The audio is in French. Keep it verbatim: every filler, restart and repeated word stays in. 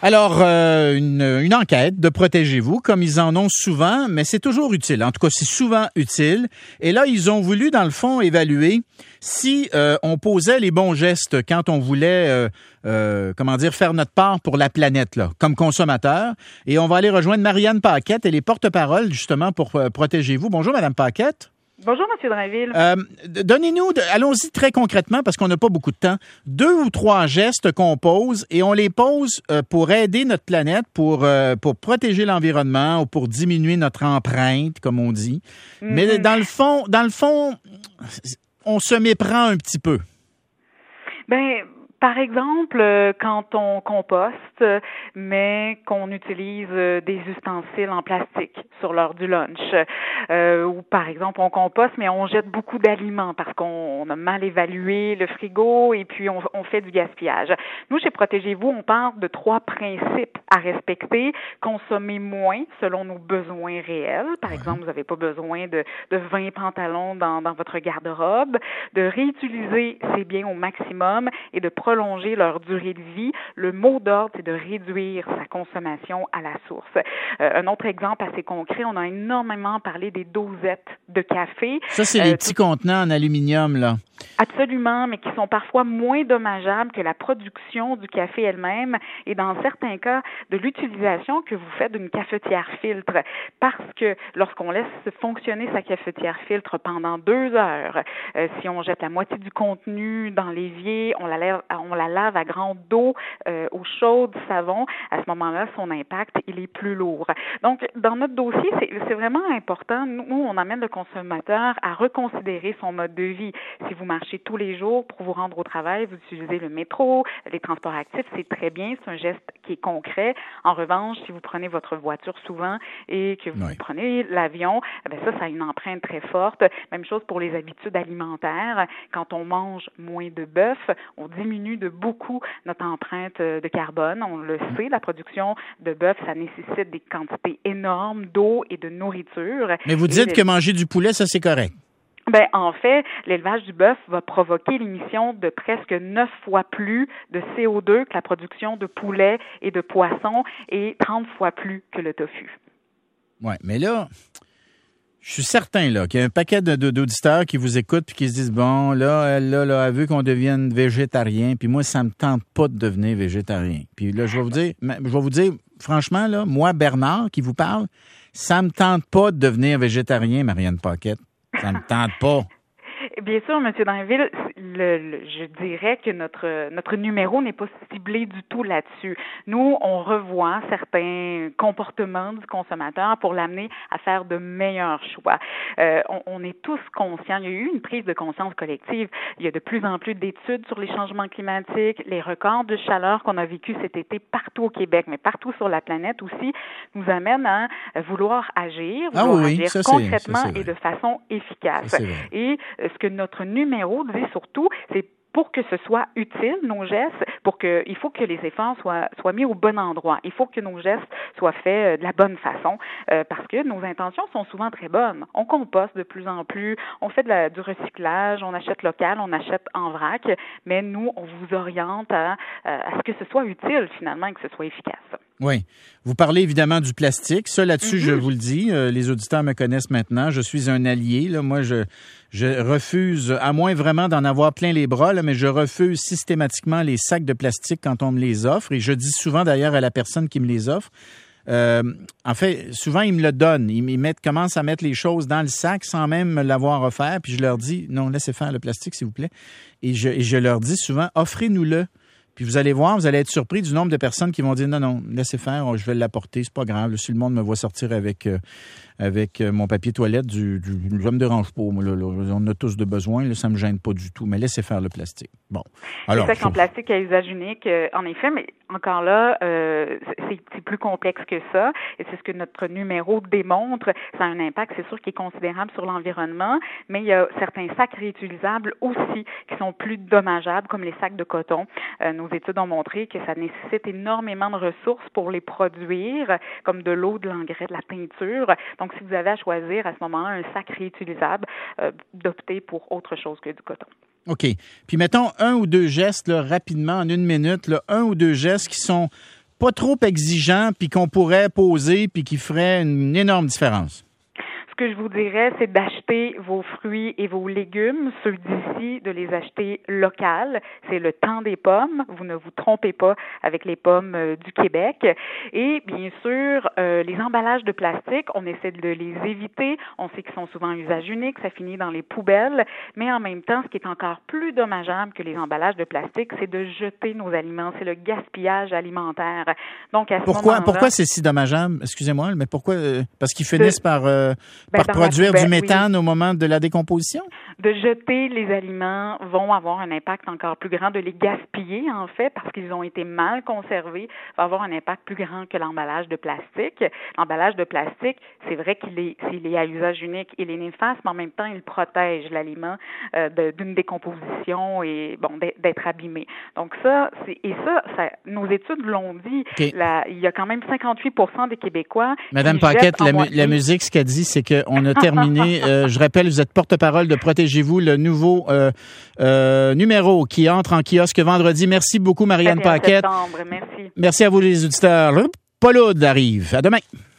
Alors, euh, une, une enquête de Protégez-vous, comme ils en ont souvent, mais c'est toujours utile. En tout cas, c'est souvent utile. Et là, ils ont voulu, dans le fond, évaluer si euh, on posait les bons gestes quand on voulait, euh, euh, comment dire, faire notre part pour la planète, là, comme consommateur. Et on va aller rejoindre Marianne Paquette. Elle est porte-parole, justement, pour euh, Protégez-vous. Bonjour, Madame Paquette. Bonjour, M. Drainville. Euh, donnez-nous, allons-y très concrètement parce qu'on n'a pas beaucoup de temps, deux ou trois gestes qu'on pose et on les pose euh, pour aider notre planète, pour, euh, pour protéger l'environnement ou pour diminuer notre empreinte, comme on dit. Mm-hmm. Mais dans le fond, dans le fond, on se méprend un petit peu. Ben, par exemple, quand on composte, mais qu'on utilise des ustensiles en plastique sur l'heure du lunch, euh, ou par exemple on composte, mais on jette beaucoup d'aliments parce qu'on a mal évalué le frigo et puis on, on fait du gaspillage. Nous, chez Protégez-vous, on parle de trois principes à respecter. Consommer moins selon nos besoins réels. Par exemple, vous n'avez pas besoin de, de vingt pantalons dans, dans votre garde-robe. De réutiliser ces biens au maximum et de prolonger leur durée de vie. Le mot d'ordre, c'est de réduire sa consommation à la source. Euh, un autre exemple assez concret, on a énormément parlé des dosettes de café. Ça, c'est euh, les petits tout... contenants en aluminium, là. Absolument, mais qui sont parfois moins dommageables que la production du café elle-même et dans certains cas, de l'utilisation que vous faites d'une cafetière filtre. Parce que lorsqu'on laisse fonctionner sa cafetière filtre pendant deux heures, euh, si on jette la moitié du contenu dans l'évier, on la lave, on la lave à grande eau, euh, eau chaude, savon, à ce moment-là, son impact, il est plus lourd. Donc, dans notre dossier, c'est, c'est vraiment important. Nous, on amène le consommateur à reconsidérer son mode de vie. Si vous marchez tous les jours pour vous rendre au travail, vous utilisez le métro, les transports actifs, c'est très bien, c'est un geste qui est concret. En revanche, si vous prenez votre voiture souvent et que vous oui. prenez l'avion, bien ça, ça a une empreinte très forte. Même chose pour les habitudes alimentaires. Quand on mange moins de bœuf, on diminue de beaucoup notre empreinte de carbone. On le sait, la production de bœuf, ça nécessite des quantités énormes d'eau et de nourriture. Mais vous dites et que le... manger du poulet, ça, c'est correct. Ben, en fait, l'élevage du bœuf va provoquer l'émission de presque neuf fois plus de C O deux que la production de poulet et de poisson et trente fois plus que le tofu. Oui, mais là, je suis certain là, qu'il y a un paquet de, de, d'auditeurs qui vous écoutent et qui se disent, bon, là, elle, là, là, elle veut qu'on devienne végétarien, puis moi, ça me tente pas de devenir végétarien. Puis là, je vais vous dire, je vais vous dire, franchement, là, moi, Bernard, qui vous parle, ça me tente pas de devenir végétarien, Marianne Paquette. Ça ne me tente pas. Bien sûr, M. Drainville, le, le, je dirais que notre notre numéro n'est pas ciblé du tout là-dessus. Nous, on revoit certains comportements du consommateur pour l'amener à faire de meilleurs choix. Euh, on, on est tous conscients. Il y a eu une prise de conscience collective. Il y a de plus en plus d'études sur les changements climatiques, les records de chaleur qu'on a vécu cet été partout au Québec, mais partout sur la planète aussi, nous amènent à vouloir agir, ah vouloir oui, agir ça, concrètement c'est, ça, c'est et de façon efficace. Ça, et ce que notre numéro dit surtout, c'est pour que ce soit utile, nos gestes, pour que, il faut que les efforts soient, soient mis au bon endroit. Il faut que nos gestes soient faits de la bonne façon, euh, parce que nos intentions sont souvent très bonnes. On composte de plus en plus, on fait de la, du recyclage, on achète local, on achète en vrac, mais nous, on vous oriente à, à ce que ce soit utile finalement et que ce soit efficace. Oui. Vous parlez évidemment du plastique. Ça, là-dessus, mm-hmm. je vous le dis, euh, les auditeurs me connaissent maintenant. Je suis un allié. Là. Moi, je, je refuse, à moins vraiment d'en avoir plein les bras, là, mais je refuse systématiquement les sacs de plastique quand on me les offre. Et je dis souvent d'ailleurs à la personne qui me les offre, euh, en fait, souvent, ils me le donnent. Ils, ils mettent, commencent à mettre les choses dans le sac sans même me l'avoir offert. Puis je leur dis, non, laissez faire le plastique, s'il vous plaît. Et je, et je leur dis souvent, offrez-nous-le. Puis vous allez voir, vous allez être surpris du nombre de personnes qui vont dire non, non, laissez faire, je vais l'apporter, c'est pas grave. Là, si le monde me voit sortir avec euh, avec euh, mon papier toilette, du, du, ça me dérange pas. Là, là, on a tous de besoin, là, ça me gêne pas du tout. Mais laissez faire le plastique. Bon. Alors, c'est ça, faut... qu'en plastique à usage unique, euh, en effet, mais encore là, euh, c'est, c'est plus complexe que ça. Et c'est ce que notre numéro démontre. Ça a un impact, c'est sûr, qui est considérable sur l'environnement, mais il y a certains sacs réutilisables aussi qui sont plus dommageables, comme les sacs de coton. Euh, Nos études ont montré que ça nécessite énormément de ressources pour les produire, comme de l'eau, de l'engrais, de la teinture. Donc, si vous avez à choisir à ce moment-là un sac réutilisable, euh, d'opter pour autre chose que du coton. OK. Puis mettons un ou deux gestes là, rapidement, en une minute, là, un ou deux gestes qui sont pas trop exigeant, puis qu'on pourrait poser, puis qui ferait une énorme différence? Ce que je vous dirais, c'est d'acheter vos fruits et vos légumes, ceux d'ici, de les acheter locales. C'est le temps des pommes. Vous ne vous trompez pas avec les pommes euh, du Québec. Et bien sûr, euh, les emballages de plastique, on essaie de les éviter. On sait qu'ils sont souvent à usage unique, ça finit dans les poubelles. Mais en même temps, ce qui est encore plus dommageable que les emballages de plastique, c'est de jeter nos aliments. C'est le gaspillage alimentaire. Donc, à ce pourquoi, moment-là, pourquoi c'est si dommageable? Excusez-moi, mais pourquoi? Euh, parce qu'ils finissent de, par... Euh, Ben, par produire poubelle, du méthane oui. au moment de la décomposition? De jeter les aliments vont avoir un impact encore plus grand. De les gaspiller, en fait, parce qu'ils ont été mal conservés, va avoir un impact plus grand que l'emballage de plastique. L'emballage de plastique, c'est vrai qu'il est, s'il est à usage unique, il est néfaste, mais en même temps, il protège l'aliment euh, de, d'une décomposition et bon d'être abîmé. Donc ça, c'est, et ça, ça, nos études l'ont dit. Okay. La, il y a quand même cinquante-huit pour cent des Québécois. Madame Paquette, la, mu- la musique, ce qu'elle dit, c'est qu'on a terminé. euh, je rappelle, vous êtes porte-parole de Protégez-vous, le nouveau euh, euh, numéro qui entre en kiosque vendredi. Merci beaucoup, Marianne Paquette. Septembre, merci. Merci à vous, les auditeurs. Paul Aude arrive. À demain.